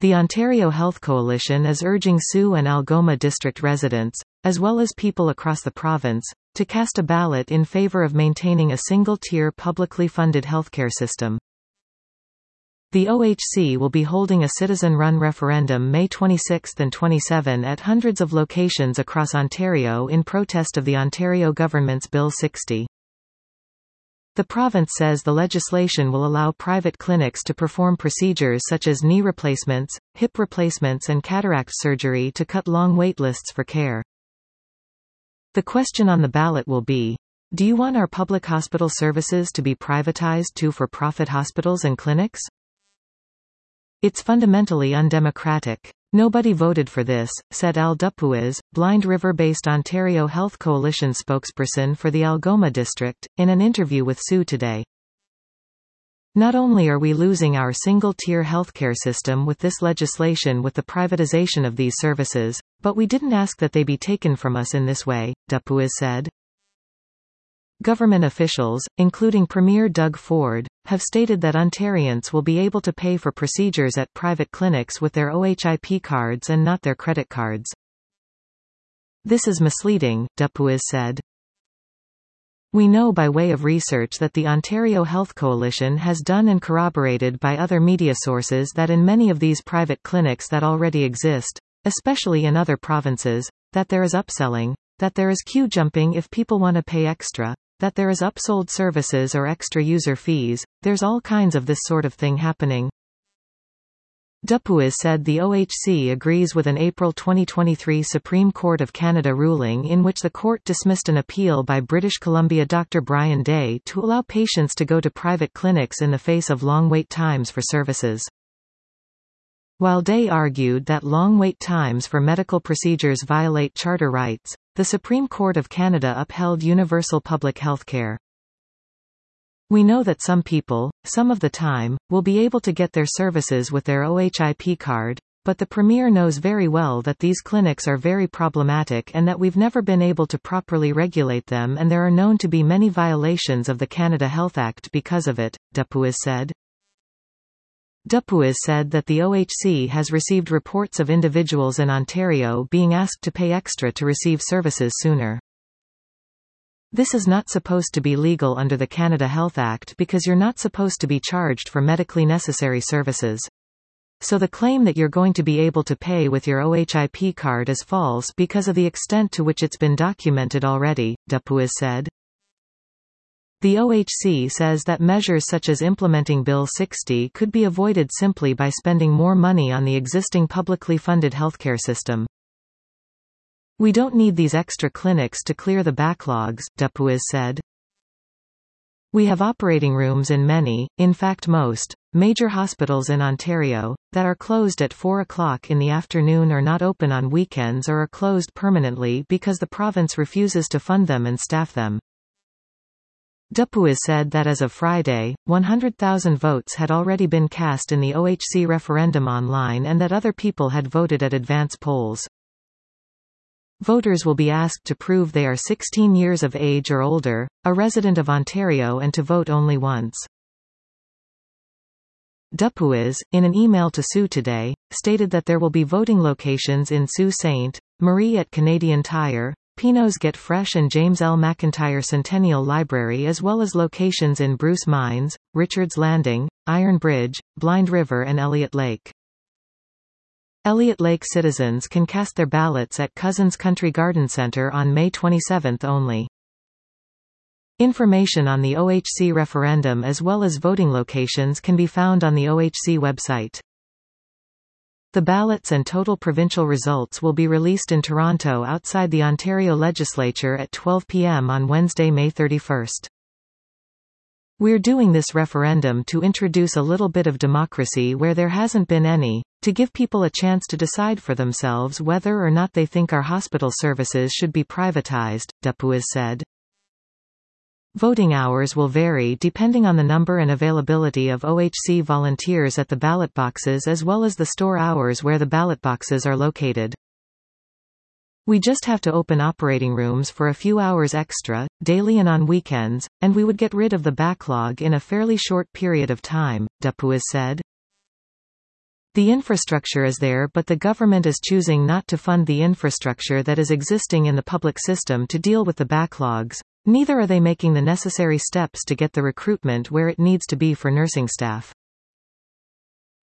The Ontario Health Coalition is urging Soo and Algoma district residents, as well as people across the province, to cast a ballot in favour of maintaining a single-tier publicly funded healthcare system. The OHC will be holding a citizen-run referendum May 26 and 27 at hundreds of locations across Ontario in protest of the Ontario government's Bill 60. The province says the legislation will allow private clinics to perform procedures such as knee replacements, hip replacements and cataract surgery to cut long wait lists for care. The question on the ballot will be, do you want our public hospital services to be privatized to for-profit hospitals and clinics? It's fundamentally undemocratic. Nobody voted for this, said Al Dupuis, Blind River-based Ontario Health Coalition spokesperson for the Algoma district, in an interview with Soo today. Not only are we losing our single-tier healthcare system with this legislation with the privatization of these services, but we didn't ask that they be taken from us in this way, Dupuis said. Government officials, including Premier Doug Ford, have stated that Ontarians will be able to pay for procedures at private clinics with their OHIP cards and not their credit cards. This is misleading, Dupuis said. We know by way of research that the Ontario Health Coalition has done and corroborated by other media sources that in many of these private clinics that already exist, especially in other provinces, that there is upselling, that there is queue jumping if people want to pay extra, that there is upsold services or extra user fees, there's all kinds of this sort of thing happening. Dupuis said the OHC agrees with an April 2023 Supreme Court of Canada ruling in which the court dismissed an appeal by British Columbia Dr. Brian Day to allow patients to go to private clinics in the face of long wait times for services. While Day argued that long wait times for medical procedures violate charter rights, the Supreme Court of Canada upheld universal public health care. We know that some people, some of the time, will be able to get their services with their OHIP card, but the Premier knows very well that these clinics are very problematic and that we've never been able to properly regulate them, and there are known to be many violations of the Canada Health Act because of it, Dupuis said. Dupuis said that the OHC has received reports of individuals in Ontario being asked to pay extra to receive services sooner. This is not supposed to be legal under the Canada Health Act because you're not supposed to be charged for medically necessary services. So the claim that you're going to be able to pay with your OHIP card is false because of the extent to which it's been documented already, Dupuis said. The OHC says that measures such as implementing Bill 60 could be avoided simply by spending more money on the existing publicly funded healthcare system. We don't need these extra clinics to clear the backlogs, Dupuis said. We have operating rooms in many, in fact most, major hospitals in Ontario, that are closed at 4 o'clock in the afternoon or not open on weekends or are closed permanently because the province refuses to fund them and staff them. Dupuis said that as of Friday, 100,000 votes had already been cast in the OHC referendum online and that other people had voted at advance polls. Voters will be asked to prove they are 16 years of age or older, a resident of Ontario, and to vote only once. Dupuis, in an email to Soo today, stated that there will be voting locations in Sault Ste. Marie at Canadian Tire, Pinot's Get Fresh and James L. McIntyre Centennial Library, as well as locations in Bruce Mines, Richards Landing, Iron Bridge, Blind River and Elliott Lake. Elliott Lake citizens can cast their ballots at Cousins Country Garden Centre on May 27 only. Information on the OHC referendum as well as voting locations can be found on the OHC website. The ballots and total provincial results will be released in Toronto outside the Ontario Legislature at 12 p.m. on Wednesday, May 31. We're doing this referendum to introduce a little bit of democracy where there hasn't been any, to give people a chance to decide for themselves whether or not they think our hospital services should be privatized, Dupuis said. Voting hours will vary depending on the number and availability of OHC volunteers at the ballot boxes as well as the store hours where the ballot boxes are located. We just have to open operating rooms for a few hours extra, daily and on weekends, and we would get rid of the backlog in a fairly short period of time, Dupuis said. The infrastructure is there, but the government is choosing not to fund the infrastructure that is existing in the public system to deal with the backlogs. Neither are they making the necessary steps to get the recruitment where it needs to be for nursing staff.